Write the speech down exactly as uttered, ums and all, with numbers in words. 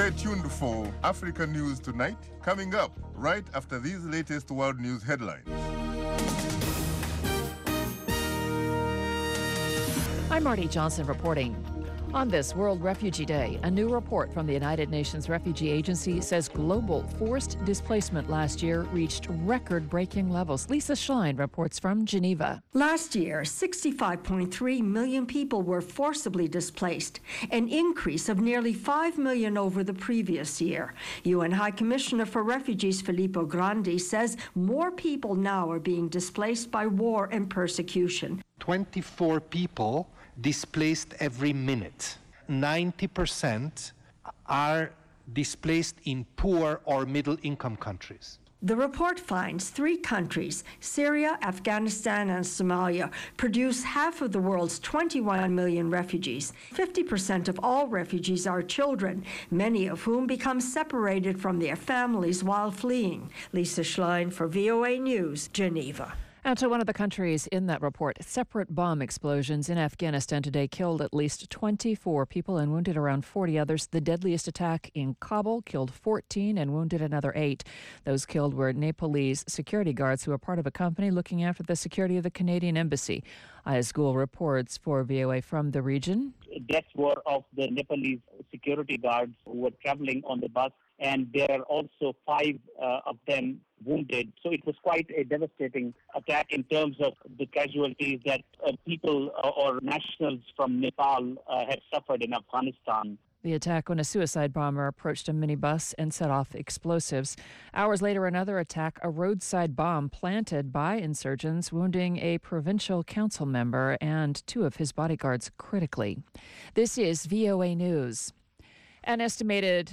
Stay tuned for Africa News Tonight, coming up right after these latest world news headlines. I'm Marty Johnson reporting. On this World Refugee Day, a new report from the United Nations Refugee Agency says global forced displacement last year reached record-breaking levels. Lisa Schlein reports from Geneva. Last year, sixty-five point three million people were forcibly displaced, an increase of nearly five million over the previous year. U N High Commissioner for Refugees Filippo Grandi says more people now are being displaced by war and persecution. twenty-four people displaced every minute. ninety percent are displaced in poor or middle-income countries. The report finds three countries, Syria, Afghanistan, and Somalia, produce half of the world's twenty-one million refugees. fifty percent of all refugees are children, many of whom become separated from their families while fleeing. Lisa Schlein for V O A News, Geneva. And to one of the countries in that report, separate bomb explosions in Afghanistan today killed at least twenty-four people and wounded around forty others. The deadliest attack in Kabul killed fourteen and wounded another eight. Those killed were Nepalese security guards who are part of a company looking after the security of the Canadian embassy. Ayaz Gul reports for V O A from the region. Deaths were of the Nepalese security guards who were traveling on the bus, and there are also five uh, of them wounded. So it was quite a devastating attack in terms of the casualties that uh, people uh, or nationals from Nepal uh, had suffered in Afghanistan. The attack when a suicide bomber approached a minibus and set off explosives. Hours later, another attack, a roadside bomb planted by insurgents, wounding a provincial council member and two of his bodyguards critically. This is V O A News. An estimated